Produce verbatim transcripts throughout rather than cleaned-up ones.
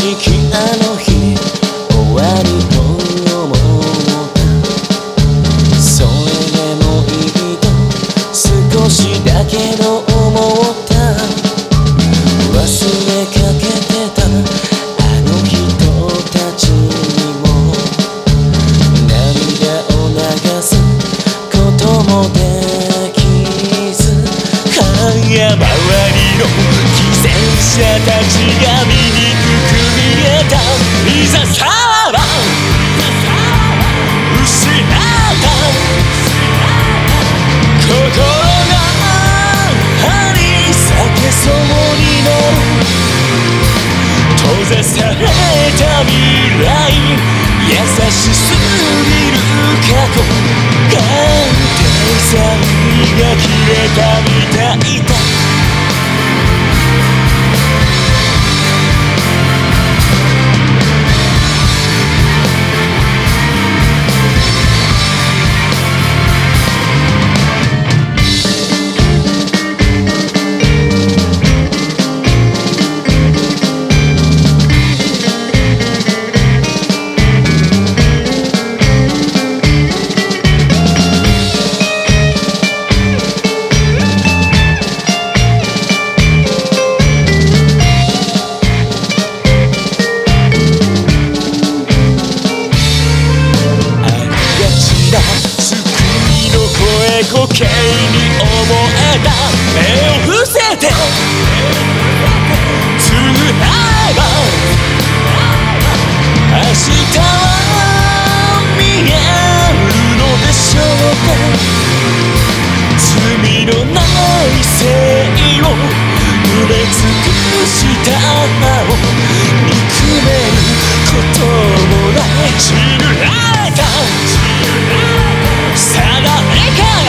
きあの日終わりと思ったそれでもいいと少しだけど思った忘れかけてたあの人たちにも涙を流すこともできず早回りの犠牲者たちが醜く見えたいざさら失った心が張り裂けそうになる閉ざされた未来優しすぎる過去鑑定剤が切れたみたいだ固形に思えた目を伏せてつなが明日は見えるのでしょうか罪のない正義を埋め尽くした歯を憎めることもない散られた定めから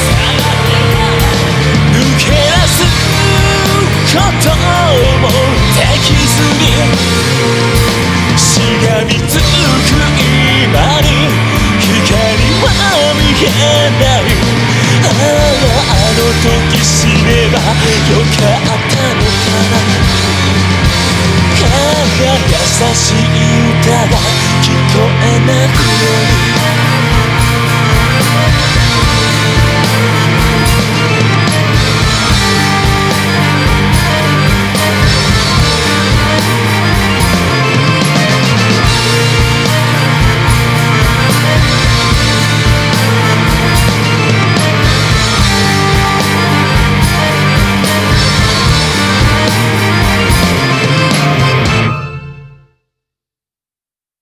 抜け出すこともできずにしがみつく今に光は見えないあああの時知ればよかったのかな優しい歌が聞こえなくなる